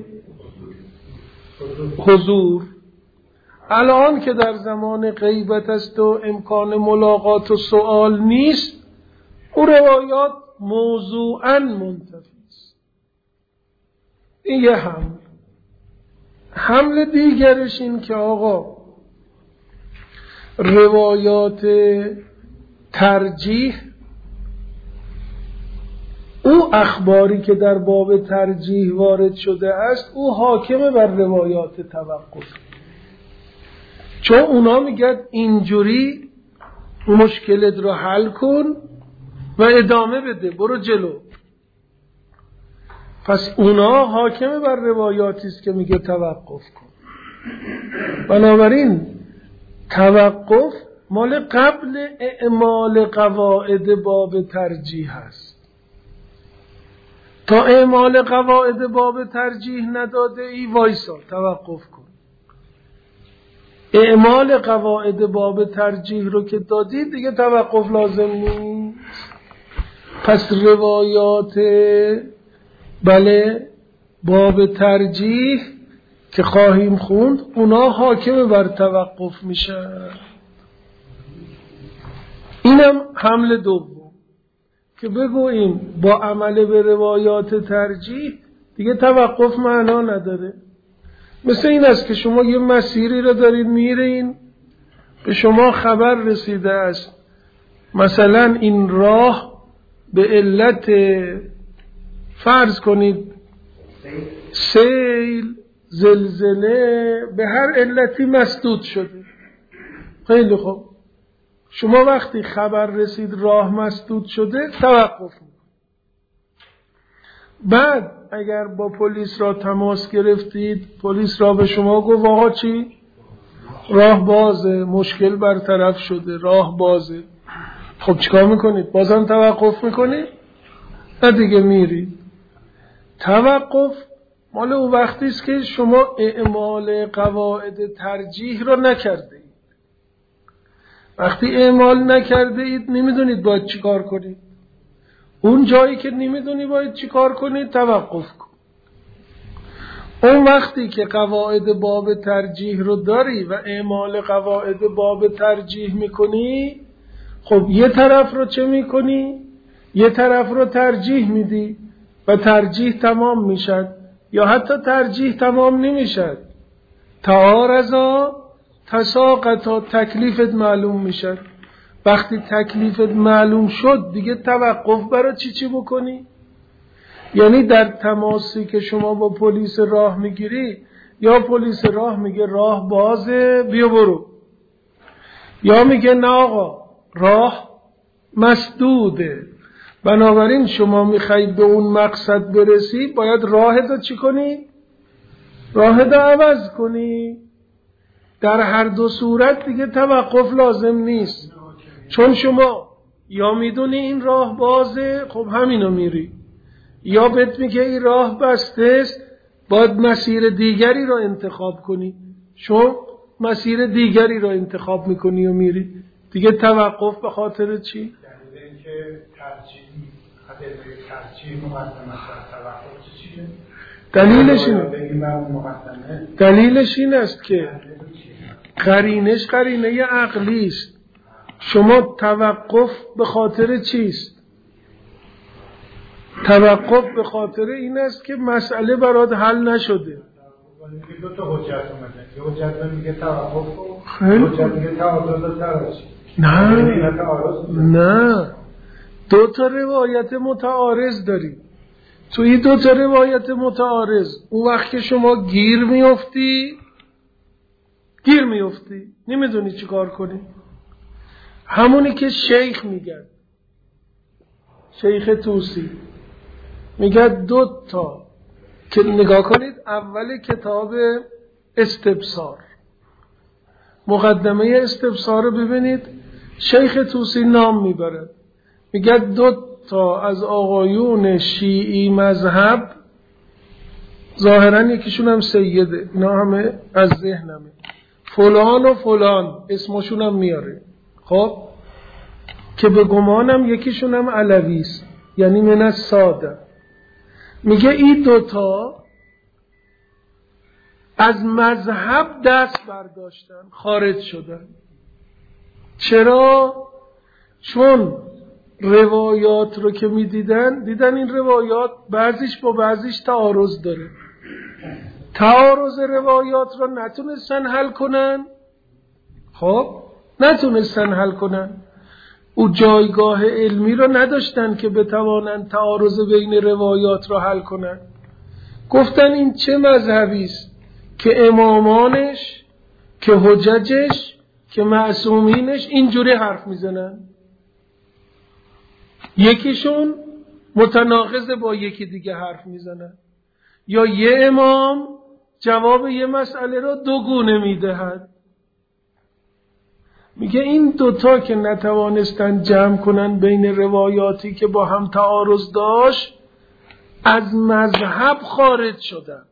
حضور. الان که در زمان غیبت است و امکان ملاقات و سؤال نیست، او روایات موضوعاً منتفی است. این یه حمل. حمل دیگرش این که آقا روایات ترجیح، او اخباری که در باب ترجیح وارد شده است او حاکمه بر روایات توقف، چون اونا میگن اینجوری مشکلت رو حل کن و ادامه بده، برو جلو. پس اونا حاکمه بر روایاتی است که میگه توقف کن. بنابراین توقف مال قبل اعمال قواعد باب ترجیح است. تا اعمال قواعد باب ترجیح نداده ای وایسا توقف کن. اعمال قواعد باب ترجیح رو که دادی دیگه توقف لازم نیست. پس روایات بله باب ترجیح که خواهیم خوند اونا حاکم بر توقف میشن. اینم حمل دوم که بگوییم با عمل به روایات ترجیح دیگه توقف معنا نداره. مثل این است که شما یه مسیری رو دارید میرین، به شما خبر رسیده است مثلا این راه به علت فرض کنید سیل، زلزله، به هر علتی مسدود شده. خیلی خوب، شما وقتی خبر رسید راه مسدود شده توقف میکنید. بعد اگر با پلیس را تماس گرفتید، پلیس را به شما گفت آقا چی؟ راه بازه، مشکل برطرف شده، راه بازه. خب چیکار میکنید؟ بازم توقف میکنید؟ نه دیگه میرید. توقف مال اون وقتی است که شما اعمال قواعد ترجیح را نکرده اید. وقتی اعمال نکرده اید نمیدونید باید چی کار کنید. اون جایی که نمیدونی باید چی کار کنید توقف کن. اون وقتی که قواعد باب ترجیح رو داری و اعمال قواعد باب ترجیح میکنی، خب یه طرف رو چه میکنی؟ یه طرف رو ترجیح میدی و ترجیح تمام میشد، یا حتی ترجیح تمام نمیشد، تعارضا تساقطا، تکلیفت معلوم میشد. وقتی تکلیفت معلوم شد دیگه توقف برای چی چی بکنی؟ یعنی در تماسی که شما با پلیس راه میگیری، یا پلیس راه میگه راه بازه بیا برو، یا میگه نه آقا راه مسدوده، بنابراین شما میخواید به اون مقصد برسی باید راهتو چی کنی؟ راهتو عوض کنی. در هر دو صورت دیگه توقف لازم نیست، چون شما یا میدونی این راه بازه خب همینو میری، یا بهت میگه این راه بسته است باید مسیر دیگری را انتخاب کنی، چون مسیر دیگری را انتخاب میکنی و میری. دیگه توقف به خاطر چی؟ یعنی اینکه ترجیح خاطر ترجیح مقدمه توقف چیه؟ دلیلش اینه دلیلش این است که قرینش قرینه عقلی است. شما توقف به خاطر چیست؟ توقف به خاطر این است که مسئله برات حل نشده. دو تا حجت اومده، یه حجت میگه توقف کن، حجت میگه تعارض ترجیح. نه نه، دو تا روایت متعارض داری. توی دو تا روایت متعارض اون وقت که شما گیر میافتی گیر میافتی نمیدونی چی کار کنی، همونی که شیخ میگن، شیخ طوسی میگه دو تا که نگاه کنید، اول کتاب استبصار، مقدمه استبصار رو ببینید، شیخ طوسی نام میبره، میگه دو تا از آقایون شیعی مذهب، ظاهرا یکیشون هم سیده، اینا همه از ذهنمه، فلان و فلان اسمشون هم میاره، خب که به گمانم یکیشون هم علویست، یعنی من از ساده. میگه این دوتا از مذهب دست برداشتن، خارج شدن. چرا؟ چون روایات رو که میدیدن دیدن این روایات بعضیش با بعضیش تعارض داره، تعارض روایات رو نتونستن حل کنن، خب نتونستن حل کنن، او جایگاه علمی رو نداشتن که بتوانن تعارض بین روایات رو حل کنن. گفتن این چه مذهبی است که امامانش، که حججش، که معصومینش اینجوری حرف میزنن، یکیشون متناقض با یکی دیگه حرف میزنن، یا یه امام جواب یه مسئله رو دو گونه میدهد. میگه این دوتا که نتوانستن جمع کنن بین روایاتی که با هم تعارض داشت، از مذهب خارج شدن.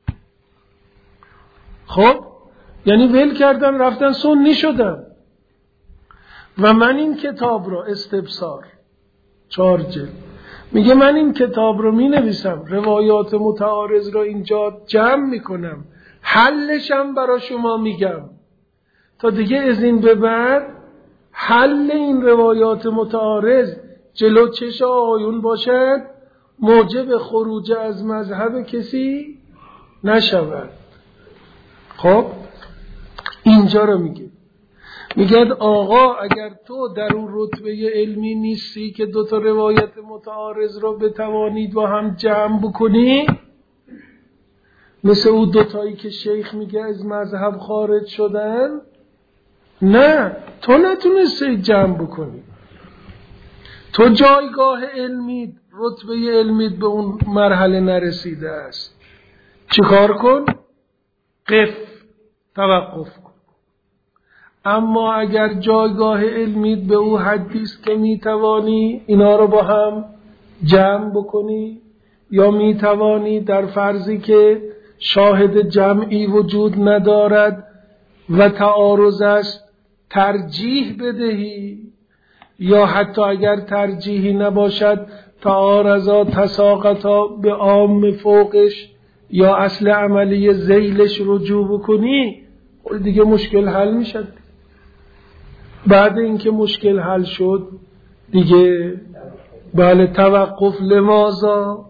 خب یعنی ول کردن رفتن سنی شدن. و من این کتاب رو استبصار چهار جلد، میگه من این کتاب رو می نویسم، روایات متعارض رو اینجا جمع میکنم، حلشم برا شما میگم تا دیگه از این به بعد حل این روایات متعارض جلو چش آقایون باشد، موجب خروج از مذهب کسی نشود. خب اینجا رو میگه، میگه آقا اگر تو در اون رتبه علمی نیستی که دو تا روایت متعارض رو بتوانید با هم جمع بکنی، مثل اون دوتایی که شیخ میگه از مذهب خارج شدن، نه تو نتونستی جمع بکنی، تو جایگاه علمی، رتبه علمی به اون مرحله نرسیده است. چیکار کن؟ قف، توقف کن. اما اگر جایگاه علمی به او حدی است که میتوانی اینا رو با هم جمع بکنی، یا میتوانی در فرضی که شاهد جمعی وجود ندارد و تعارض است ترجیح بدهی، یا حتی اگر ترجیحی نباشد تعارضا تساقطا به عام فوقش یا اصل عملی ذیلش رجوع بکنی، دیگه مشکل حل میشد. بعد اینکه مشکل حل شد دیگه بله توقف لماذا؟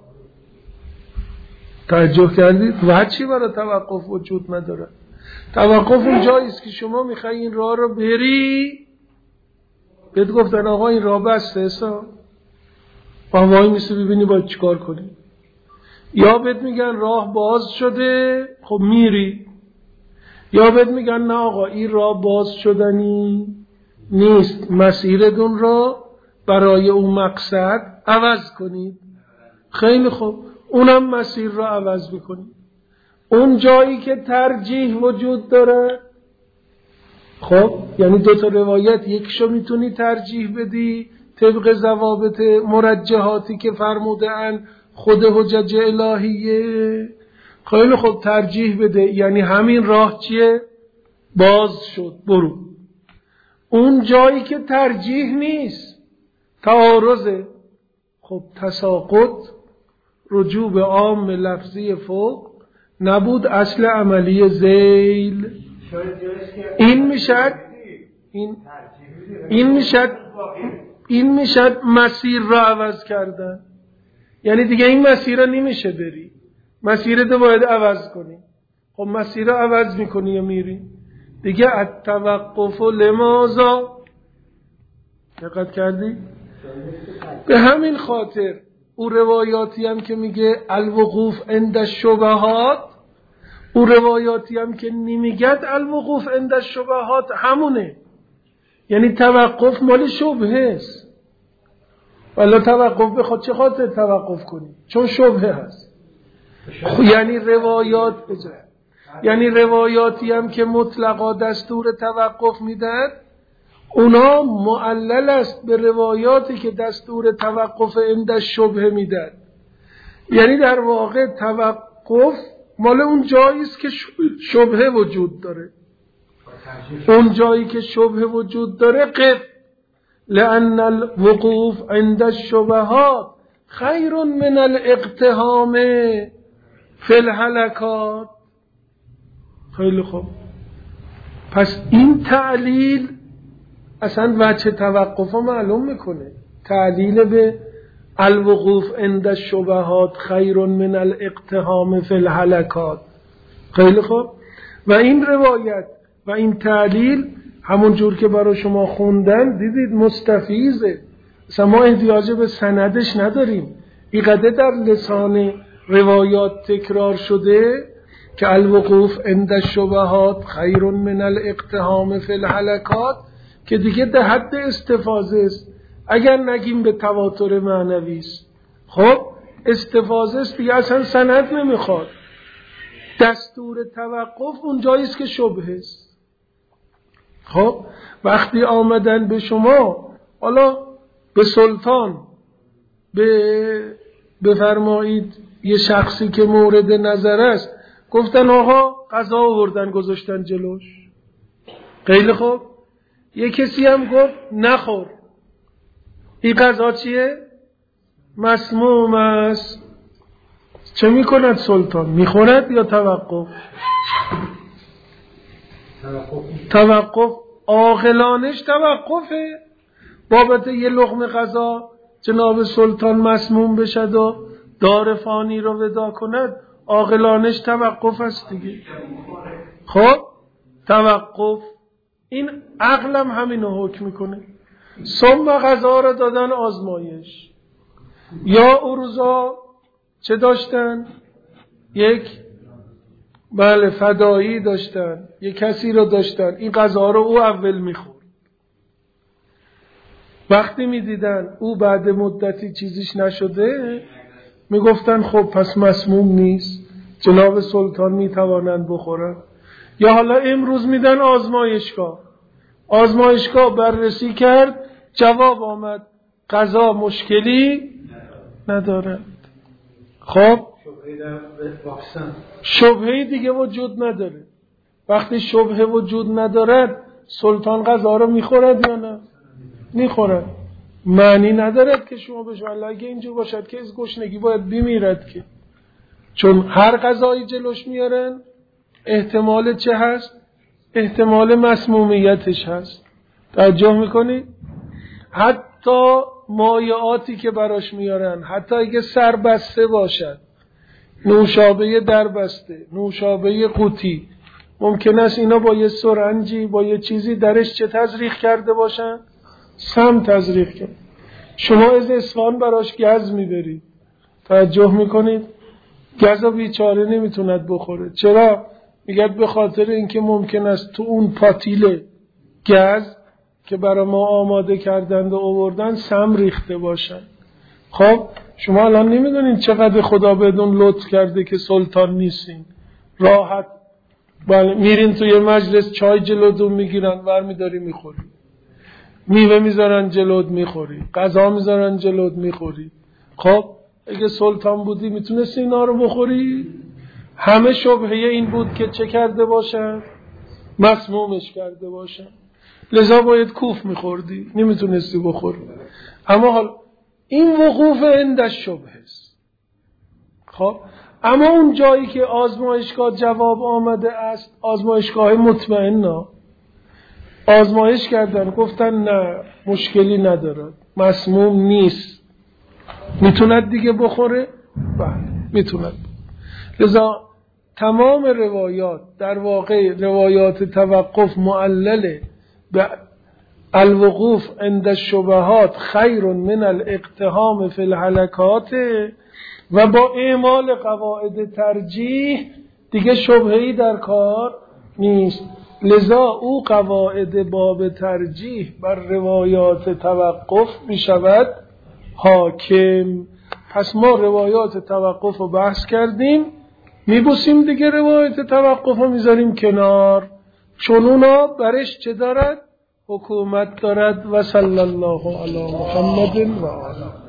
توجه کردید؟ وجهی برای توقف وجود نداره. توقف اون جایی است که شما میخوای این راه رو بری، بهت گفتن آقا این راه بسته اصلا با وای میسی ببینی باید چیکار کنی، یا بهت میگن راه باز شده خب میری، یا بهت میگن نه آقا این راه باز شدنی نیست، مسیرتون را برای اون مقصد عوض کنید. خیلی خوب، اونم مسیر را عوض بکنید. اون جایی که ترجیح وجود داره، خب یعنی دو تا روایت، یکیشو میتونی ترجیح بدی طبق ضوابط مرجحاتی که فرمودن خود حجج الهیه، خیلی خوب ترجیح بده، یعنی همین راه چیه؟ باز شد، برو. اون جایی که ترجیح نیست، تعارضه، خب تساقط، رجوع به عام لفظی فوق، نبود اصل عملی ذیل. این میشد این این میشد این میشد مسیر را عوض کردن، یعنی دیگه این مسیر را نمیشه بری، مسیرت رو باید عوض کنی. خب مسیر را عوض میکنی یا میری دیگه. التوقف لماذا؟ دقت کردی؟ به همین خاطر او روایاتی هم که میگه الوقوف عند الشبهات، او روایاتی هم که نمیگد الوقوف عند الشبهات همونه، یعنی توقف مال شبهه است. والا توقف بخواد چه خاطر توقف کنی؟ چون شبهه هست. یعنی روایات بجای یعنی روایاتی هم که مطلقا دستور توقف میدن، اونا معلل است به روایاتی که دستور توقف عند شبهه میدن. یعنی در واقع توقف مال اون جایی است که شبهه وجود داره. اون جایی که شبهه وجود داره قف، لأن الوقوف عند الشبهات خیر من الاقتحام فی الهلکات. خیلی خوب، پس این تعلیل اصلا وجه توقف رو معلوم میکنه. تعلیل به الوقوف عند الشبهات خیر من الاقتحام فی الهلکات. خیلی خوب، و این روایت و این تعلیل همون جور که برای شما خوندن دیدید مستفیضه، اصلا ما احتیاج به سندش نداریم. اینقدر در لسان روایات تکرار شده که الوقوف عند الشبهات خیر من الاقتحام فی الهلکات که دیگه در حد استفاضه است، اگر نگیم به تواتر معنوی است. خب استفاضه است دیگه، اصلا سند نمیخواد. دستور توقف اون جایی است که شبهه است. خب وقتی آمدن به شما، حالا به سلطان به بفرمایید یه شخصی که مورد نظر است، گفتن آقا قضا آوردن گذاشتن جلوش، خیلی خوب، یه کسی هم گفت نخور، این قضا چیه؟ مسموم است. چه میکند سلطان؟ میخورد یا توقف؟ توقف. عاقلانش توقفه. بابت یه لقمه غذا جناب سلطان مسموم بشد و دار فانی رو ودا کند، عاقلانش توقف است دیگه. خب توقف، این عقلم همینو حکم میکنه. ثم غذا رو دادن آزمایش. یا او روزا چه داشتن؟ یک بله فدایی داشتن، یک کسی رو داشتن، این غذا رو او اول میخورد. وقتی میدیدن او بعد مدتی چیزیش نشده، میگفتن خب پس مسموم نیست، جناب سلطان میتوانند بخورن. یا حالا امروز میدن آزمایشگاه، آزمایشگاه بررسی کرد، جواب آمد غذا مشکلی نداره. خب شبهه دیگه وجود نداره. وقتی شبهه وجود ندارد، سلطان غذا رو میخورد یا نه؟ میخورد. معنی ندارد که شما بشو الله اگه اینجور باشد که از گشنگی باید بمیرد، که چون هر غذایی جلوش میارن احتمال چه هست؟ احتمال مسمومیتش هست. توجه میکنی؟ حتی مایعاتی که براش میارن، حتی اگه سربسته باشد، نوشابه دربسته، نوشابه قوطی، ممکن است اینا با یه سرنجی با یه چیزی درش چه تزریق کرده باشن؟ سم تزریق کرد. شما از اصفهان براش گز میبرید، توجه میکنید؟ گز بیچاره نمیتوند بخوره. چرا؟ میگد به خاطر اینکه ممکن است تو اون پاتیل گز که برای ما آماده کردند و آوردن سم ریخته باشن. خب شما الان نمیدونید چقدر خدا بدون لطف کرده که سلطان نیستین، راحت بله میرین توی مجلس چای جلودون میگیرن برمیداری میخوری، میوه میذارن جلود میخوری، غذا میذارن جلود میخوری. خب اگه سلطان بودی میتونستی اینا رو بخوری؟ همه شبهه این بود که چه کرده باشن؟ مسمومش کرده باشن. لذا باید کوف میخوردی، نمیتونستی بخوری. اما حال این وقوف عند شبهه است. خب اما اون جایی که آزمایشگاه جواب آمده است، آزمایشگاه مطمئنه، آزمایش کردن گفتن نه مشکلی نداره، مسموم نیست، میتوند دیگه بخوره؟ بله میتوند. لذا تمام روایات در واقع روایات توقف معلله به الوقوف عند الشبهات خیر من الاقتحام فی الهلکات و با اعمال قواعد ترجیح دیگه شبهه‌ای در کار نیست. لذا او قواعد باب ترجیح بر روایات توقف می شود حاکم. پس ما روایات توقف رو بحث کردیم، میبوسیم دیگه روایات توقف رو میذاریم کنار، چون اونا برش چه دارد؟ حکومت دارد. و صلی الله علی محمد و آله.